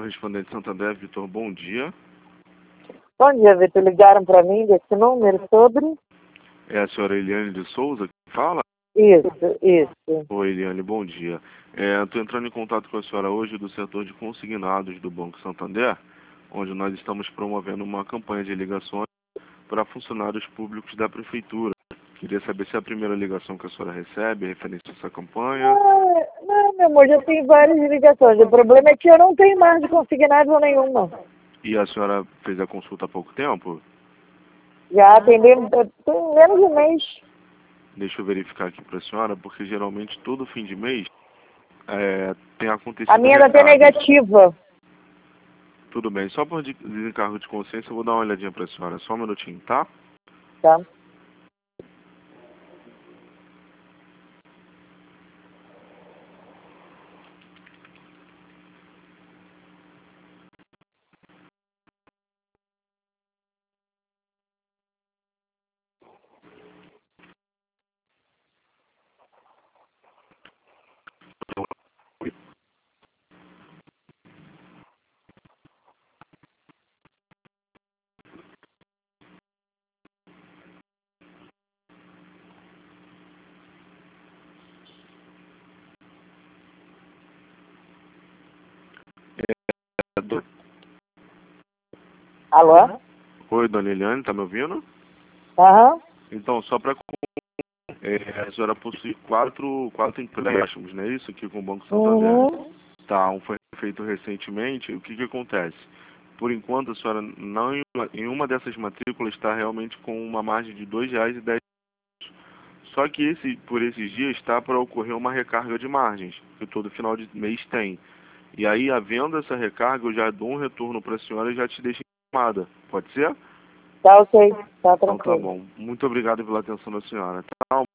correspondente Santander, Vitor, bom dia. Bom dia, Vitor. Ligaram para mim desse número sobre? É a senhora Eliane de Souza que fala? Isso. Oi, Eliane, bom dia. Estou entrando em contato com a senhora hoje do setor de consignados do Banco Santander, onde nós estamos promovendo uma campanha de ligações para funcionários públicos da Prefeitura. Queria saber se é a primeira ligação que a senhora recebe, referente a essa campanha. Não, meu amor, já tem várias ligações. O problema é que eu não tenho mais de consignado nenhuma. E a senhora fez a consulta há pouco tempo? Já atendemos, tem menos de um mês. Deixa eu verificar aqui para a senhora, porque geralmente todo fim de mês tem acontecido A minha ainda tem recargas. negativa. Tudo bem, só por desencargo de consciência eu vou dar uma olhadinha para a senhora, só um minutinho, tá? Tá? Alô? Oi, dona Eliane, tá me ouvindo? Aham. Então, só para a senhora possui quatro empréstimos, não é isso? Aqui com o Banco Santander. Uhum. Tá, um foi feito recentemente. O que que acontece? Por enquanto, a senhora não em uma dessas matrículas está realmente com uma margem de R$ 2,10. Só que por esses dias está para ocorrer uma recarga de margens, que todo final de mês tem. E aí, havendo essa recarga, eu já dou um retorno para a senhora e já te deixo informada. Pode ser? Tá ok. Tá Então tá tranquilo. bom. Muito obrigado pela atenção da senhora. Tá?